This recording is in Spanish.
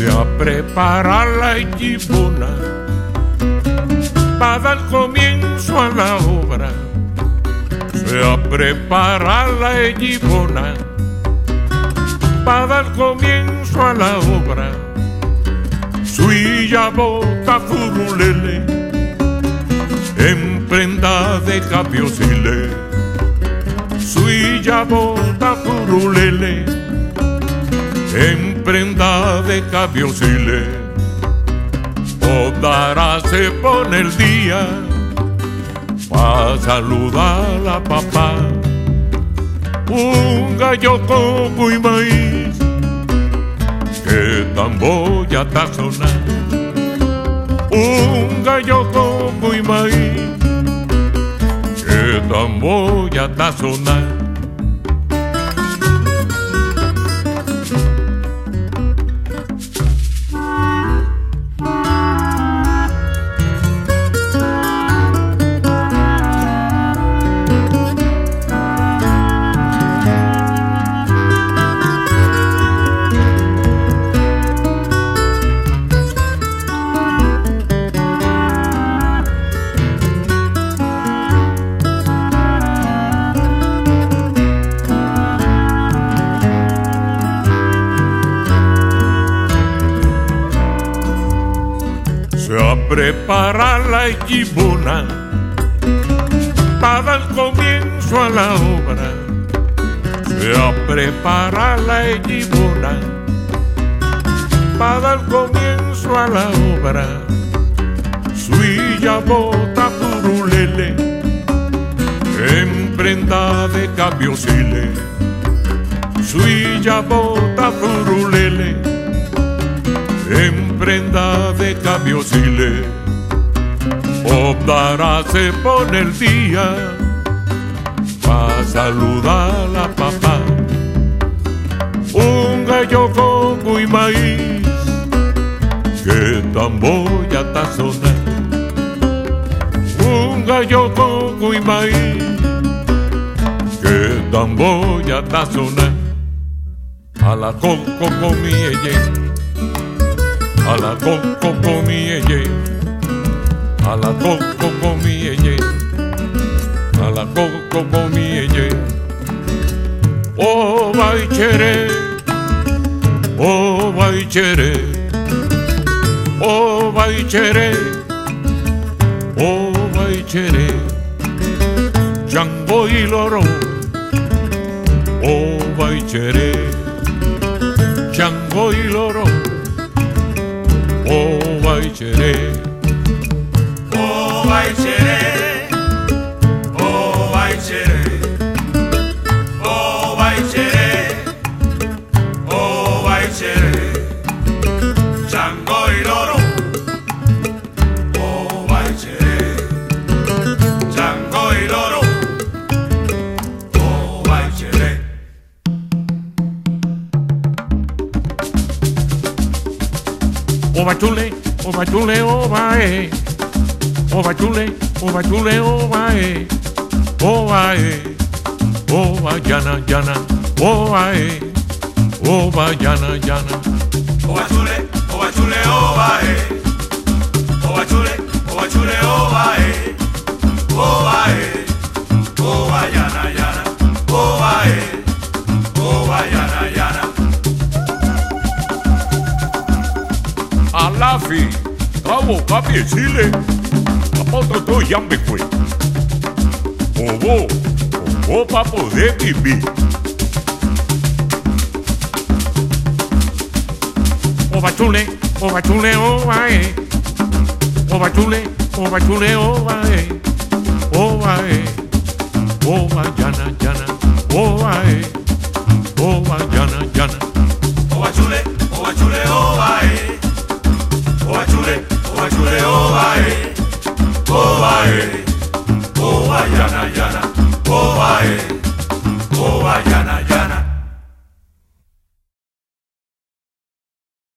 Se a preparar la yibona para dar comienzo a la obra. Se a preparar la yibona para dar comienzo a la obra. Suya bota furulele en prenda de capiosile. Suya bota furulele en prenda de capiosile. Odara se pone el día pa' saludar a papá. Un gallo coco y maíz que tamboya está sonando. Un gallo coco y maíz que tamboya está sonando. Se a preparar la yibona para dar comienzo a la obra. Se a preparar la yibona para dar comienzo a la obra. Suya bota furulele en prenda de capiosile. Suya bota furulele en prenda de capiosile. Odara se pone el día pa' saludar a papá. Un gallo coco y maíz que tamboya está sonando. Un gallo coco y maíz que tamboya está sonando. A la coco comí ella, a la coco comí ella, a la coco comí ella, a la coco comí ella. Oh baichere, oh baichere, oh baichere, oh baichere, chango y loro. Oh baichere, chango y loro. Oh baichere, oh baichere, oh baichere, oh baichere, oh baichere, chango y loro. Oh baichere, chango y loro. Oh baichere. Oba chule, oba chule, oba oba chule, oba chule, oba oba llana, llana, oba oba llana, llana. Oba chule, oba chule, oba oba chule, oba chule, oba oba oba llana, llana, oba oba llana, llana. Alafi, cabo, capiesile, otro todo ya me fue. Obo pa' poder vivir. Oba chule, oba chule, oba oba chule, oba chule, oba oba llana, llana, oba oba llana, llana. Oba chule, oba chule, oba oba chule, oba chule, oba oba llana, llana, oba llana, llana.